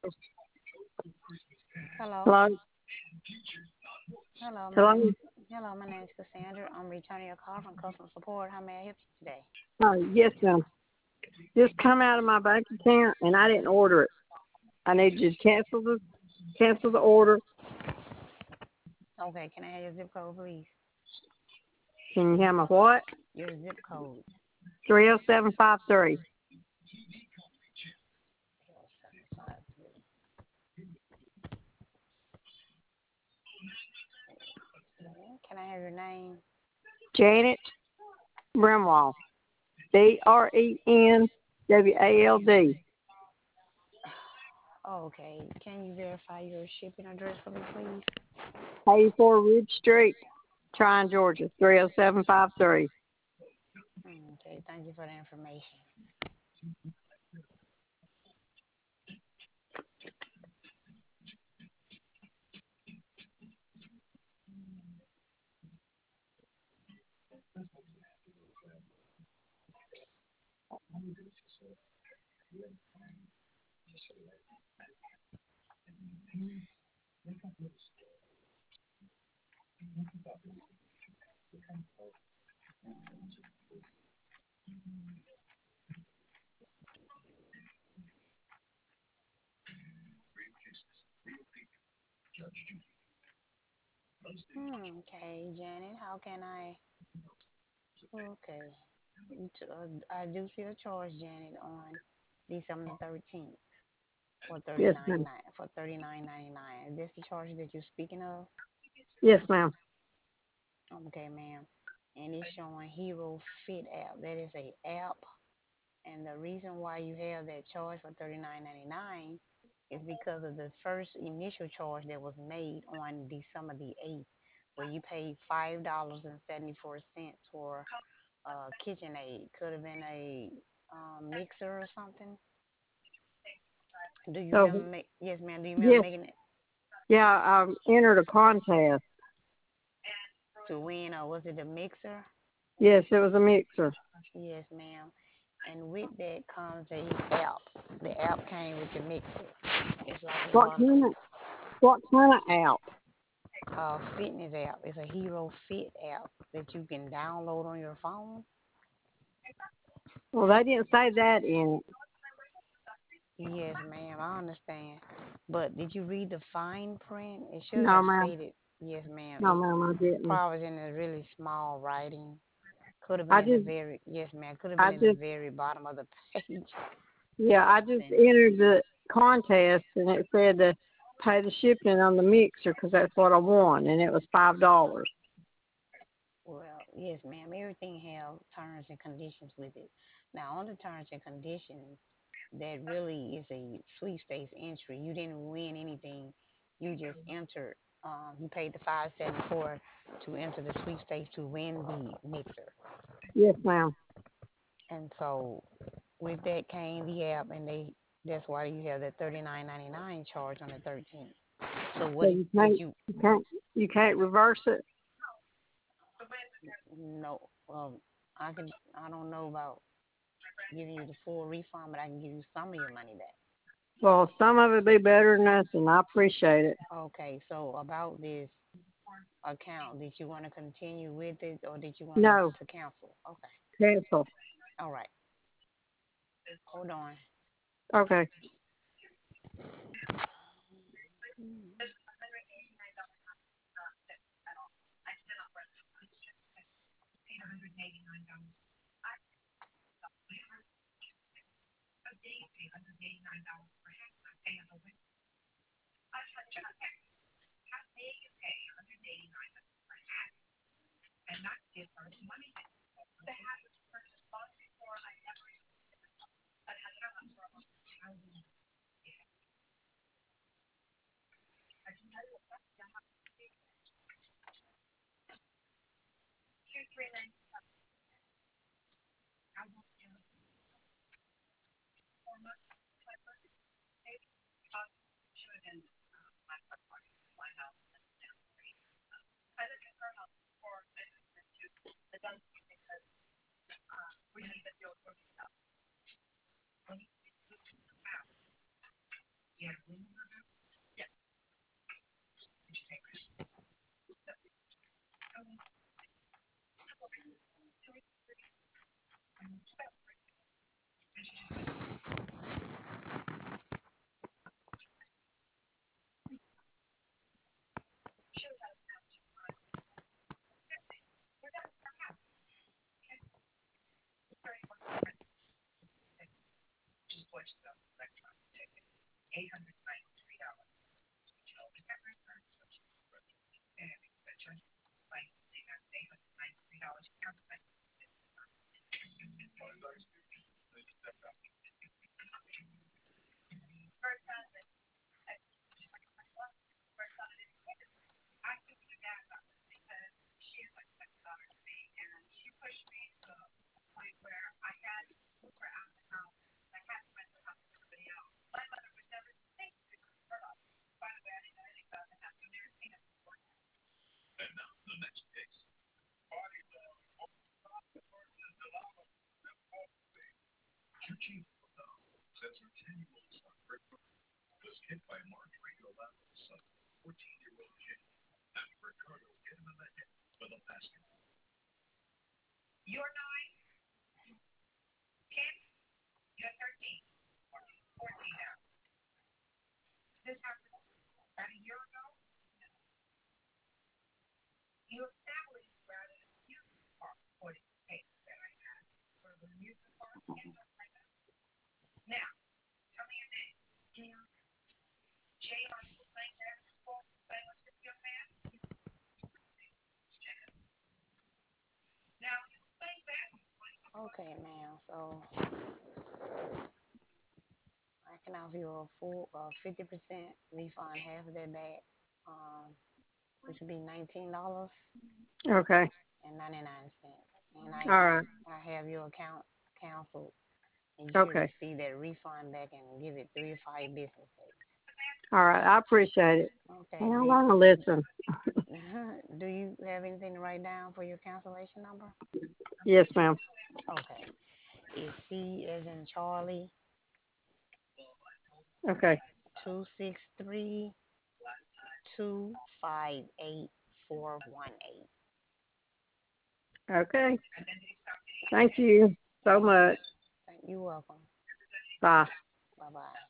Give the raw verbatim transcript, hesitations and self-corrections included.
Hello. Hello? Hello, my name is Hello? Hello, my name is Cassandra. I'm returning your call from customer support. How may I help you today? Oh, yes, ma'am. Just come out of my bank account, and I didn't order it. I need you to cancel the cancel the order. Okay, can I have your zip code, please? Can you have my what? Your zip code. Three oh seven five three. zero seven five three. Okay. Can I have your name? Janet Brimwall. B R E N W A L D. Okay. Can you verify your shipping address for me, please? eighty-four Ridge Street, Tryon, Georgia. Three oh seven five three. Okay. Thank you for the information. Hmm, okay, Janet. How can I? Okay. You t- uh, I do see a charge, Janet, on December thirteenth for thirty Yes, nine ma'am. nine for thirty nine ninety nine. Is this the charge that you're speaking of? Yes, ma'am. Okay, ma'am. And it's showing Hero Fit app. That is a app, and the reason why you have that charge for thirty nine ninety nine is because of the first initial charge that was made on December the eighth, where you paid five dollars and seventy four cents for uh, KitchenAid. Could have been a um, mixer or something. Do you So, remember? Make, yes, ma'am. Do you remember yes, making it yeah, I entered a contest. to win, or was it a mixer? Yes, it was a mixer. Yes, ma'am. And with that comes a app. The app came with the mixer. It's like a What bundle. kind of, what kind of app? Uh, fitness app. It's a Hero Fit app that you can download on your phone. Well, they didn't say that in it. Yes, ma'am. I understand. But did you read the fine print? It should No, have ma'am. stated. Yes, ma'am. No, It ma'am, I didn't. probably was in a really small writing. Could have been I at the just, very. Yes, ma'am. Could have been I at the just, very bottom of the page or yeah, I just something. entered the contest, and it said to pay the shipping on the mixer because that's what I won, and it was five dollars. Well, yes, ma'am. Everything have terms and conditions with it. Now, on the terms and conditions, that really is a sweepstakes entry. You didn't win anything. You just entered. Um, you paid the five seventy four to enter the sweepstakes to win the mixer. Yes, ma'am. And so, with that came the app, and they that's why you have that thirty nine ninety nine charge on the thirteenth. So, So what did, you did can't, you you can't, you can't reverse it. know? Um, I can. I don't know about giving you the full refund, but I can give you some of your money back. Well, some of it be better than nothing. I appreciate it. Okay, so about this account, did you want to continue with it or did you want us No, to cancel? Okay, cancel. all right, hold on. Okay. Okay, ma'am. So I can offer you a full uh, fifty percent refund, half of that back, um, which would be nineteen dollars Okay. and ninety nine cents. And I All right. I have your account canceled, and you should Okay. receive that refund back and give it three to five business days. All right. I appreciate it. Okay. And I'm Do gonna listen. do you have anything to write down for your cancellation number? Yes, ma'am. Okay. It's C as in Charlie Okay. two six three two five eight four one eight. Okay. Thank you so Thank you. much. Thank you. Welcome. Bye. Bye bye.